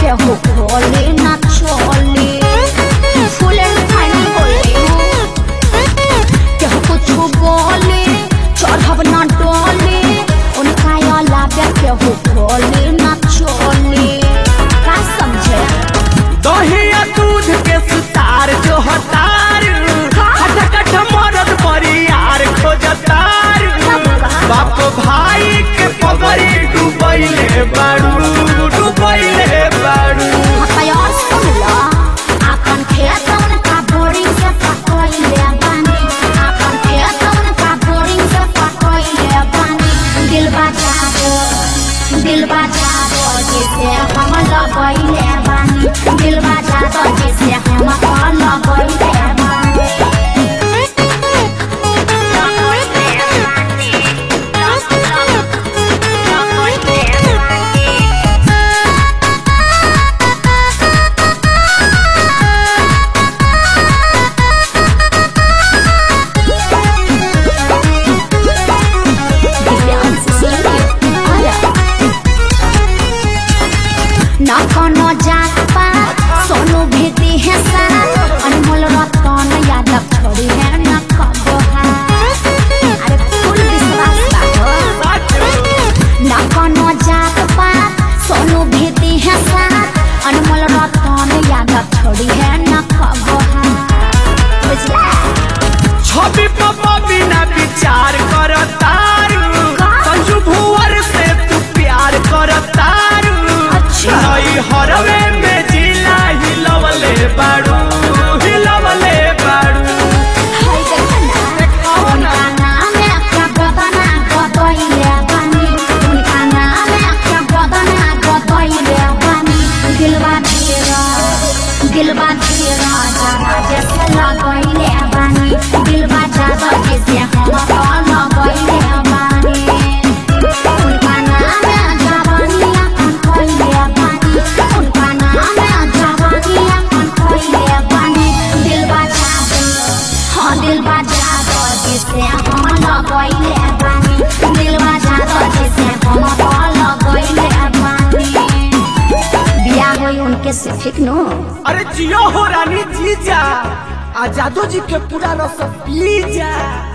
केहू खोले ना चले फुल एंड फाइनल बोले केहू कुछ बोले चढ़ब ना डोले उनका अलावा केहू खोले ना चले का समझे दहिया दूध के सुतार जो हतार खटखट मरद परियार खोजतार बाप भाई के पगड़ी डूबैले बाड़ू डूबैले बाड़ू और सुन लो अपन खेत उनका बोरिंग से पकड़ले बानी अपन खेत उनका बोरिंग से पकड़ले बानी दिल बजा दो जिसे हम लगैले बानी दिल बजा दो जिसे हम लगैले बानी ना कोनो जात पात सोनू भेदी है साथ अनमोल रतन यादव छोड़ी है ना कबो अरे फुल विश्वास हो ना कोनो जात पात सोनू भेदी है साथ अनमोल रतन यादव छोड़ी है ना कबो बुझला छवि पापा बिना विचार करतारू संजू भुवर से तू प्यार करतारू नई हरवे में जिला हिलवले बाड़ू हिलवले बाड़ू हाय देखना उनका नाम है क्या बदना गदइले बानी उनका नाम है क्या बदना गदइले बानी दिलवा धीरा जाना जैसे लगइले बानी दिलवा जादा जैसे हम लगइले बानी उनका नाम है जवानी अपन कइले बानी उनका नाम है जवानी अपन कइले बानी दिलवा जादा हाँ दिलवा जादा जैसे हम लगइले बानी दिलवा जादा जैसे हम लगइले बानी बिया होई उनके से ठीक नो अरे जियो हो रानी जीजा आजादो जी के पूरा रस पी जा।